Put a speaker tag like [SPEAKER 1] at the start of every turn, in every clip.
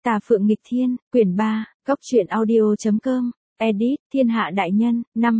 [SPEAKER 1] Tà Phượng Nghịch Thiên, quyển 3, Góc truyện audio.com, edit, Thiên Hạ Đại Nhân, năm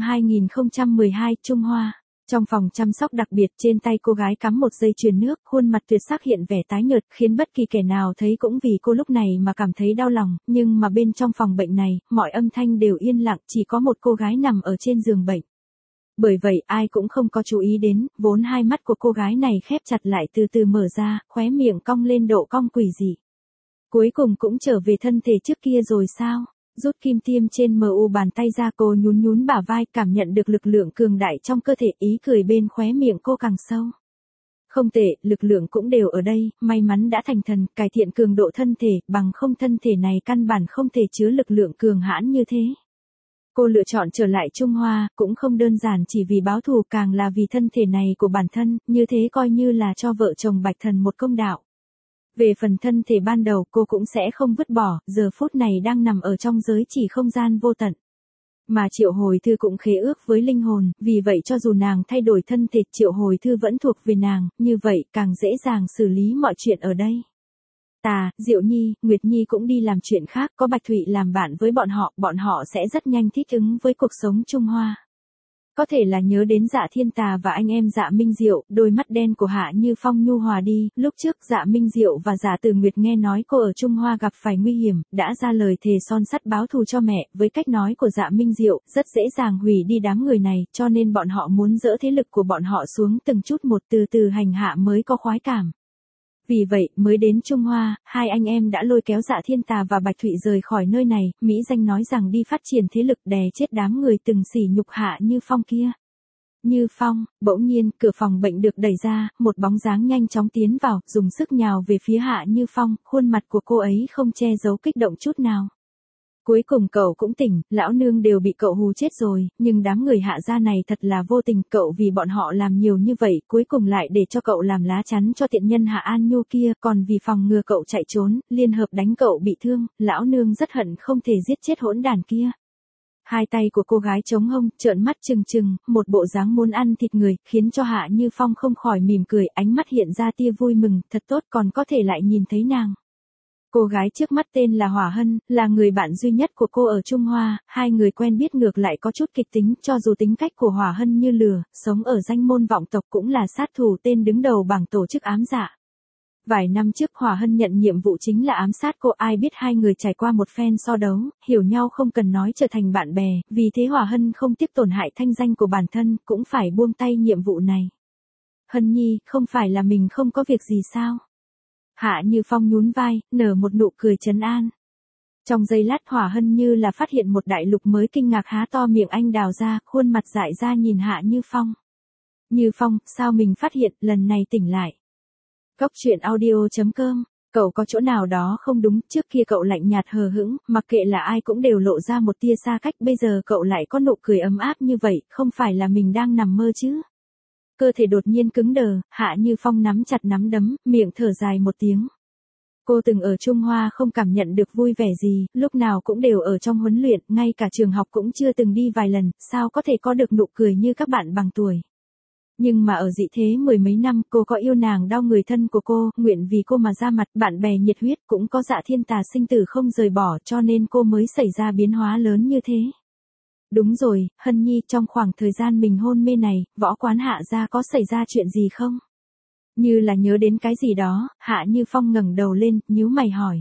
[SPEAKER 1] 2012, Trung Hoa. Trong phòng chăm sóc đặc biệt, trên tay cô gái cắm một dây chuyền nước, khuôn mặt tuyệt sắc hiện vẻ tái nhợt, khiến bất kỳ kẻ nào thấy cũng vì cô lúc này mà cảm thấy đau lòng, nhưng mà bên trong phòng bệnh này, mọi âm thanh đều yên lặng, chỉ có một cô gái nằm ở trên giường bệnh. Bởi vậy ai cũng không có chú ý đến, vốn hai mắt của cô gái này khép chặt lại từ từ mở ra, khóe miệng cong lên độ cong quỷ dị. Cuối cùng cũng trở về thân thể trước kia rồi sao? Rút kim tiêm trên mu bàn tay ra, cô nhún nhún bả vai, cảm nhận được lực lượng cường đại trong cơ thể, ý cười bên khóe miệng cô càng sâu. Không tệ, lực lượng cũng đều ở đây, may mắn đã thành thần, cải thiện cường độ thân thể, bằng không thân thể này căn bản không thể chứa lực lượng cường hãn như thế. Cô lựa chọn trở lại Trung Hoa, cũng không đơn giản chỉ vì báo thù, càng là vì thân thể này của bản thân, như thế coi như là cho vợ chồng Bạch Thần một công đạo. Về phần thân thể ban đầu, cô cũng sẽ không vứt bỏ, giờ phút này đang nằm ở trong giới chỉ không gian vô tận. Mà Triệu Hồi Thư cũng khế ước với linh hồn, vì vậy cho dù nàng thay đổi thân thể, Triệu Hồi Thư vẫn thuộc về nàng, như vậy càng dễ dàng xử lý mọi chuyện ở đây. Diệu Nhi, Nguyệt Nhi cũng đi làm chuyện khác, có Bạch Thụy làm bạn với bọn họ sẽ rất nhanh thích ứng với cuộc sống Trung Hoa. Có thể là nhớ đến Dạ Thiên Tà và anh em Dạ Minh Diệu, đôi mắt đen của Hạ Như Phong nhu hòa đi, lúc trước Dạ Minh Diệu và Dạ Từ Nguyệt nghe nói cô ở Trung Hoa gặp phải nguy hiểm, đã ra lời thề son sắt báo thù cho mẹ, với cách nói của Dạ Minh Diệu, rất dễ dàng hủy đi đám người này, cho nên bọn họ muốn dỡ thế lực của bọn họ xuống từng chút một, từ từ hành hạ mới có khoái cảm. Vì vậy, mới đến Trung Hoa, hai anh em đã lôi kéo Dạ Thiên Tà và Bạch Thụy rời khỏi nơi này, Mỹ Danh nói rằng đi phát triển thế lực đè chết đám người từng sỉ nhục Hạ Như Phong kia. Như Phong, bỗng nhiên, cửa phòng bệnh được đẩy ra, một bóng dáng nhanh chóng tiến vào, dùng sức nhào về phía Hạ Như Phong, khuôn mặt của cô ấy không che giấu kích động chút nào. Cuối cùng cậu cũng tỉnh, lão nương đều bị cậu hù chết rồi, nhưng đám người Hạ gia này thật là vô tình, cậu vì bọn họ làm nhiều như vậy, cuối cùng lại để cho cậu làm lá chắn cho tiện nhân Hạ An Nhu kia, còn vì phòng ngừa cậu chạy trốn, liên hợp đánh cậu bị thương, lão nương rất hận không thể giết chết hỗn đàn kia. Hai tay của cô gái chống hông, trợn mắt trừng trừng, một bộ dáng muốn ăn thịt người, khiến cho Hạ Như Phong không khỏi mỉm cười, ánh mắt hiện ra tia vui mừng, thật tốt còn có thể lại nhìn thấy nàng. Cô gái trước mắt tên là Hỏa Hân, là người bạn duy nhất của cô ở Trung Hoa, hai người quen biết ngược lại có chút kịch tính, cho dù tính cách của Hỏa Hân như lửa, sống ở danh môn vọng tộc cũng là sát thủ tên đứng đầu bảng tổ chức ám dạ. Vài năm trước Hỏa Hân nhận nhiệm vụ chính là ám sát cô, ai biết hai người trải qua một phen so đấu, hiểu nhau không cần nói trở thành bạn bè, vì thế Hỏa Hân không tiếc tổn hại thanh danh của bản thân, cũng phải buông tay nhiệm vụ này. Hân Nhi, không phải là mình không có việc gì sao? Hạ Như Phong nhún vai, nở một nụ cười trấn an. Trong giây lát Hỏa Hân như là phát hiện một đại lục mới, kinh ngạc há to miệng anh đào ra, khuôn mặt dại ra nhìn Hạ Như Phong. Như Phong, sao mình phát hiện, lần này tỉnh lại. Góc truyện audio.com, cậu có chỗ nào đó không đúng, trước kia cậu lạnh nhạt hờ hững, mặc kệ là ai cũng đều lộ ra một tia xa cách, bây giờ cậu lại có nụ cười ấm áp như vậy, không phải là mình đang nằm mơ chứ. Cơ thể đột nhiên cứng đờ, Hạ Như Phong nắm chặt nắm đấm, miệng thở dài một tiếng. Cô từng ở Trung Hoa không cảm nhận được vui vẻ gì, lúc nào cũng đều ở trong huấn luyện, ngay cả trường học cũng chưa từng đi vài lần, sao có thể có được nụ cười như các bạn bằng tuổi. Nhưng mà ở dị thế mười mấy năm, cô có yêu nàng đau người thân của cô, nguyện vì cô mà ra mặt, bạn bè nhiệt huyết, cũng có Dạ Thiên Tà sinh tử không rời bỏ, cho nên cô mới xảy ra biến hóa lớn như thế. Đúng rồi, Hân Nhi, trong khoảng thời gian mình hôn mê này, Võ Quán Hạ gia có xảy ra chuyện gì không? Như là nhớ đến cái gì đó, Hạ Như Phong ngẩng đầu lên, nhíu mày hỏi.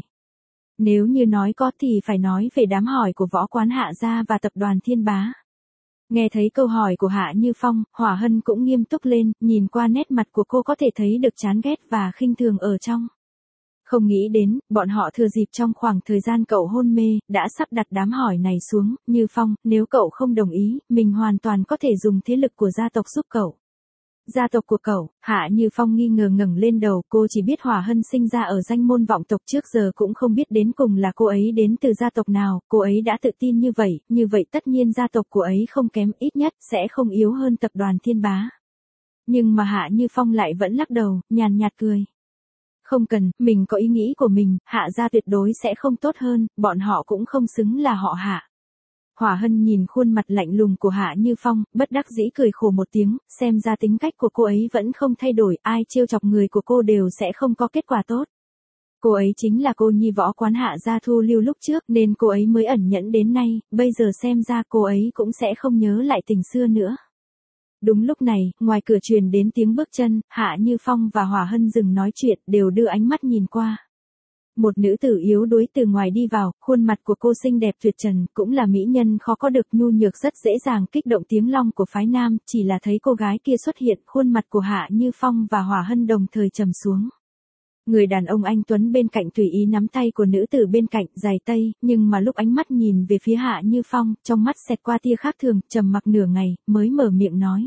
[SPEAKER 1] Nếu như nói có thì phải nói về đám hỏi của Võ Quán Hạ gia và tập đoàn Thiên Bá. Nghe thấy câu hỏi của Hạ Như Phong, Hỏa Hân cũng nghiêm túc lên, nhìn qua nét mặt của cô có thể thấy được chán ghét và khinh thường ở trong. Không nghĩ đến, bọn họ thừa dịp trong khoảng thời gian cậu hôn mê, đã sắp đặt đám hỏi này xuống, Như Phong, nếu cậu không đồng ý, mình hoàn toàn có thể dùng thế lực của gia tộc giúp cậu. Gia tộc của cậu, Hạ Như Phong nghi ngờ ngẩng lên đầu, cô chỉ biết Hỏa Hân sinh ra ở danh môn vọng tộc, trước giờ cũng không biết đến cùng là cô ấy đến từ gia tộc nào, cô ấy đã tự tin như vậy tất nhiên gia tộc của ấy không kém, ít nhất sẽ không yếu hơn tập đoàn Thiên Bá. Nhưng mà Hạ Như Phong lại vẫn lắc đầu, nhàn nhạt cười. Không cần, mình có ý nghĩ của mình, Hạ gia tuyệt đối sẽ không tốt hơn, bọn họ cũng không xứng là họ Hạ. Hỏa Hân nhìn khuôn mặt lạnh lùng của Hạ Như Phong, bất đắc dĩ cười khổ một tiếng, xem ra tính cách của cô ấy vẫn không thay đổi, ai trêu chọc người của cô đều sẽ không có kết quả tốt. Cô ấy chính là cô nhi võ quán Hạ gia Thu Lưu lúc trước nên cô ấy mới ẩn nhẫn đến nay, bây giờ xem ra cô ấy cũng sẽ không nhớ lại tình xưa nữa. Đúng lúc này, ngoài cửa truyền đến tiếng bước chân, Hạ Như Phong và Hỏa Hân dừng nói chuyện, đều đưa ánh mắt nhìn qua. Một nữ tử yếu đuối từ ngoài đi vào, khuôn mặt của cô xinh đẹp tuyệt trần, cũng là mỹ nhân khó có được, nhu nhược rất dễ dàng kích động tiếng long của phái nam, chỉ là thấy cô gái kia xuất hiện, khuôn mặt của Hạ Như Phong và Hỏa Hân đồng thời trầm xuống. Người đàn ông anh tuấn bên cạnh tùy ý nắm tay của nữ tử bên cạnh, dài tây, nhưng mà lúc ánh mắt nhìn về phía Hạ Như Phong, trong mắt xẹt qua tia khác thường, trầm mặc nửa ngày, mới mở miệng nói.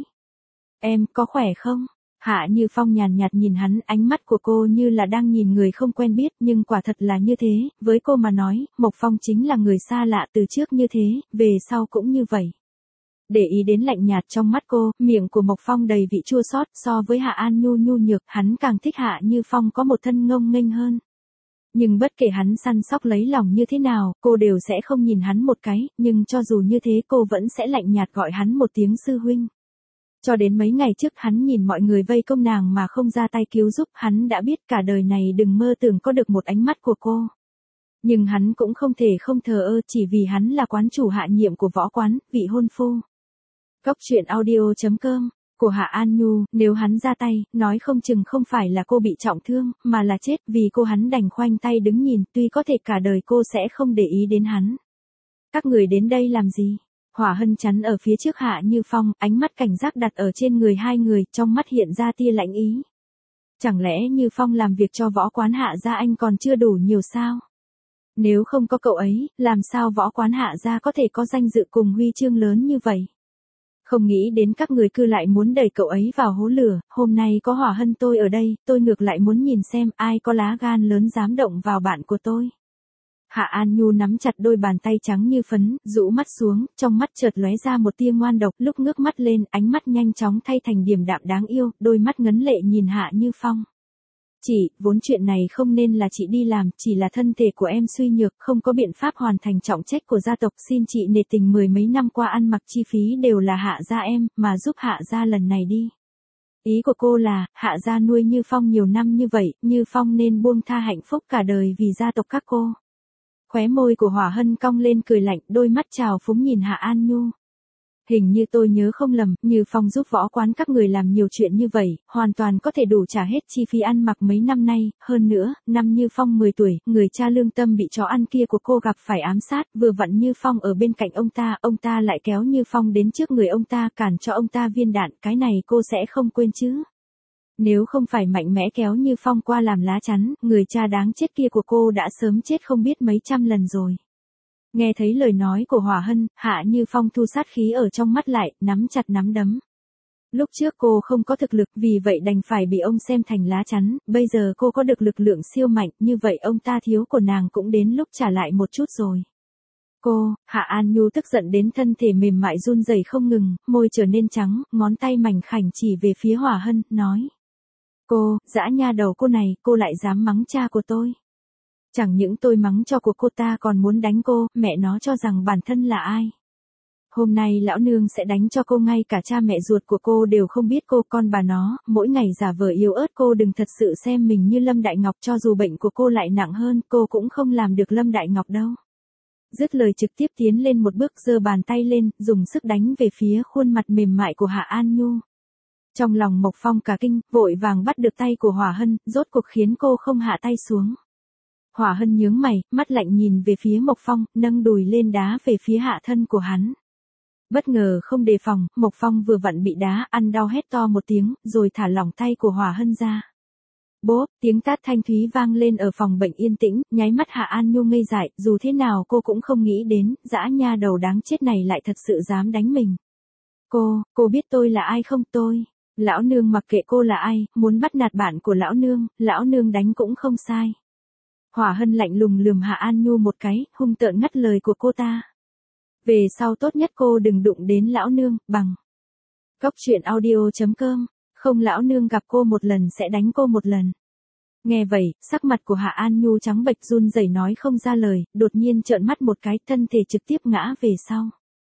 [SPEAKER 1] Em có khỏe không? Hạ Như Phong nhàn nhạt nhìn hắn, ánh mắt của cô như là đang nhìn người không quen biết, nhưng quả thật là như thế, với cô mà nói, Mộc Phong chính là người xa lạ từ trước như thế, về sau cũng như vậy. Để ý đến lạnh nhạt trong mắt cô, miệng của Mộc Phong đầy vị chua xót, so với Hạ An Nhu nhu nhược, hắn càng thích Hạ Như Phong có một thân ngông nghênh hơn. Nhưng bất kể hắn săn sóc lấy lòng như thế nào, cô đều sẽ không nhìn hắn một cái, nhưng cho dù như thế cô vẫn sẽ lạnh nhạt gọi hắn một tiếng sư huynh. Cho đến mấy ngày trước hắn nhìn mọi người vây công nàng mà không ra tay cứu giúp, hắn đã biết cả đời này đừng mơ tưởng có được một ánh mắt của cô. Nhưng hắn cũng không thể không thờ ơ, chỉ vì hắn là quán chủ hạ nhiệm của võ quán, vị hôn phu. Cốc truyện audio.com của Hạ An Nhu, nếu hắn ra tay, nói không chừng không phải là cô bị trọng thương, mà là chết, vì cô hắn đành khoanh tay đứng nhìn, tuy có thể cả đời cô sẽ không để ý đến hắn. Các người đến đây làm gì? Hỏa Hân chắn ở phía trước Hạ Như Phong, ánh mắt cảnh giác đặt ở trên người hai người, trong mắt hiện ra tia lạnh ý. Chẳng lẽ Như Phong làm việc cho võ quán Hạ gia anh còn chưa đủ nhiều sao? Nếu không có cậu ấy, làm sao võ quán Hạ gia có thể có danh dự cùng huy chương lớn như vậy? Không nghĩ đến các người cứ lại muốn đẩy cậu ấy vào hố lửa, hôm nay có Hỏa Hân tôi ở đây, tôi ngược lại muốn nhìn xem ai có lá gan lớn dám động vào bạn của tôi. Hạ An Nhu nắm chặt đôi bàn tay trắng như phấn, rũ mắt xuống, trong mắt chợt lóe ra một tia ngoan độc, lúc ngước mắt lên, ánh mắt nhanh chóng thay thành điềm đạm đáng yêu, đôi mắt ngấn lệ nhìn Hạ Như Phong. Chị, vốn chuyện này không nên là chị đi làm, chỉ là thân thể của em suy nhược, không có biện pháp hoàn thành trọng trách của gia tộc, xin chị nể tình, mười mấy năm qua ăn mặc chi phí đều là Hạ gia em, mà giúp Hạ gia lần này đi. Ý của cô là, Hạ gia nuôi Như Phong nhiều năm như vậy, Như Phong nên buông tha hạnh phúc cả đời vì gia tộc các cô. Khóe môi của Hỏa Hân cong lên cười lạnh, đôi mắt trào phúng nhìn Hạ An Nhu. Hình như tôi nhớ không lầm, Như Phong giúp võ quán các người làm nhiều chuyện như vậy, hoàn toàn có thể đủ trả hết chi phí ăn mặc mấy năm nay, hơn nữa, năm Như Phong 10 tuổi, người cha lương tâm bị chó ăn kia của cô gặp phải ám sát, vừa vặn Như Phong ở bên cạnh ông ta lại kéo Như Phong đến trước người ông ta, cản cho ông ta viên đạn, cái này cô sẽ không quên chứ. Nếu không phải mạnh mẽ kéo Như Phong qua làm lá chắn, người cha đáng chết kia của cô đã sớm chết không biết mấy trăm lần rồi. Nghe thấy lời nói của Hỏa Hân, Hạ Như Phong thu sát khí ở trong mắt lại, nắm chặt nắm đấm. Lúc trước cô không có thực lực, vì vậy đành phải bị ông xem thành lá chắn, bây giờ cô có được lực lượng siêu mạnh, như vậy ông ta thiếu của nàng cũng đến lúc trả lại một chút rồi. Cô, Hạ An Nhu tức giận đến thân thể mềm mại run rẩy không ngừng, môi trở nên trắng, ngón tay mảnh khảnh chỉ về phía Hỏa Hân, nói. Cô, dã nha đầu cô này, cô lại dám mắng cha của tôi. Chẳng những tôi mắng cho của cô ta còn muốn đánh cô, mẹ nó cho rằng bản thân là ai. Hôm nay lão nương sẽ đánh cho cô, ngay cả cha mẹ ruột của cô đều không biết cô, con bà nó, mỗi ngày giả vờ yếu ớt, cô đừng thật sự xem mình như Lâm Đại Ngọc, cho dù bệnh của cô lại nặng hơn, cô cũng không làm được Lâm Đại Ngọc đâu. Dứt lời trực tiếp tiến lên một bước, giơ bàn tay lên, dùng sức đánh về phía khuôn mặt mềm mại của Hạ An Nhu. Trong lòng Mộc Phong cả kinh, vội vàng bắt được tay của Hỏa Hân, rốt cuộc khiến cô không hạ tay xuống. Hỏa Hân nhướng mày, mắt lạnh nhìn về phía Mộc Phong, nâng đùi lên đá về phía hạ thân của hắn. Bất ngờ không đề phòng, Mộc Phong vừa vặn bị đá, ăn đau hét to một tiếng, rồi thả lỏng tay của Hỏa Hân ra. Bốp, tiếng tát thanh thúy vang lên ở phòng bệnh yên tĩnh, nháy mắt Hạ An Nhu ngây dại, dù thế nào cô cũng không nghĩ đến, dã nha đầu đáng chết này lại thật sự dám đánh mình. Cô biết tôi là ai không? Lão nương mặc kệ cô là ai, muốn bắt nạt bạn của lão nương đánh cũng không sai. Hỏa Hân lạnh lùng lườm Hạ An Nhu một cái, hung tợn ngắt lời của cô ta. Về sau tốt nhất cô đừng đụng đến lão nương, bằng. Cốc truyện audio.com, không lão nương gặp cô một lần sẽ đánh cô một lần. Nghe vậy, sắc mặt của Hạ An Nhu trắng bệch run rẩy nói không ra lời, đột nhiên trợn mắt một cái, thân thể trực tiếp ngã về sau.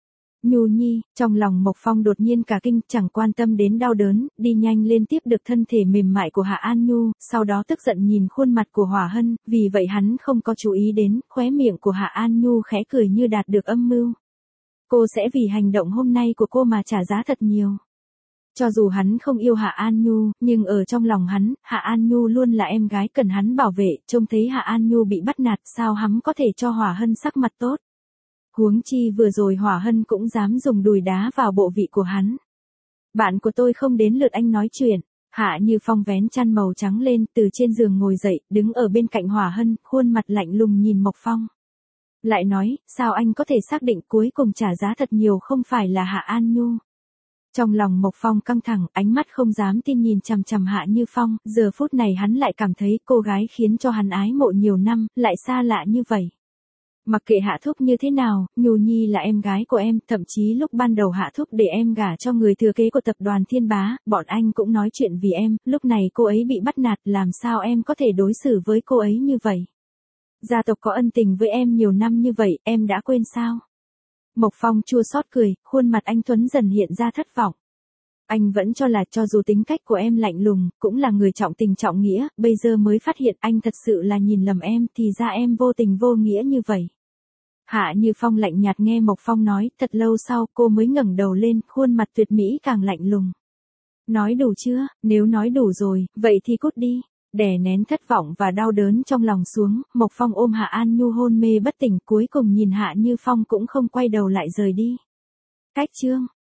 [SPEAKER 1] Nhu Nhi, trong lòng Mộc Phong đột nhiên cả kinh, chẳng quan tâm đến đau đớn, đi nhanh lên tiếp được thân thể mềm mại của Hạ An Nhu, sau đó tức giận nhìn khuôn mặt của Hỏa Hân, vì vậy hắn không có chú ý đến, khóe miệng của Hạ An Nhu khẽ cười như đạt được âm mưu. Cô sẽ vì hành động hôm nay của cô mà trả giá thật nhiều. Cho dù hắn không yêu Hạ An Nhu, nhưng ở trong lòng hắn, Hạ An Nhu luôn là em gái cần hắn bảo vệ, trông thấy Hạ An Nhu bị bắt nạt sao hắn có thể cho Hỏa Hân sắc mặt tốt. Huống chi vừa rồi Hỏa Hân cũng dám dùng đùi đá vào bộ vị của hắn. Bạn của tôi không đến lượt anh nói chuyện. Hạ Như Phong vén chăn màu trắng lên, từ trên giường ngồi dậy, đứng ở bên cạnh Hỏa Hân, khuôn mặt lạnh lùng nhìn Mộc Phong. Lại nói, sao anh có thể xác định cuối cùng trả giá thật nhiều không phải là Hạ An Nhu. Trong lòng Mộc Phong căng thẳng, ánh mắt không dám tin nhìn chằm chằm Hạ Như Phong, giờ phút này hắn lại cảm thấy cô gái khiến cho hắn ái mộ nhiều năm, lại xa lạ như vậy. Mặc kệ Hạ Thúc như thế nào, Nhu Nhi là em gái của em, thậm chí lúc ban đầu Hạ Thúc để em gả cho người thừa kế của tập đoàn Thiên Bá, bọn anh cũng nói chuyện vì em, lúc này cô ấy bị bắt nạt, làm sao em có thể đối xử với cô ấy như vậy? Gia tộc có ân tình với em nhiều năm như vậy, em đã quên sao? Mộc Phong chua xót cười, khuôn mặt anh tuấn dần hiện ra thất vọng. Anh vẫn cho là cho dù tính cách của em lạnh lùng, cũng là người trọng tình trọng nghĩa, bây giờ mới phát hiện anh thật sự là nhìn lầm em, thì ra em vô tình vô nghĩa như vậy. Hạ Như Phong lạnh nhạt nghe Mộc Phong nói, thật lâu sau cô mới ngẩng đầu lên, khuôn mặt tuyệt mỹ càng lạnh lùng. Nói đủ chưa, nếu nói đủ rồi, vậy thì cút đi. Đè nén thất vọng và đau đớn trong lòng xuống, Mộc Phong ôm Hạ An Nhu hôn mê bất tỉnh, cuối cùng nhìn Hạ Như Phong cũng không quay đầu lại rời đi. Cách chương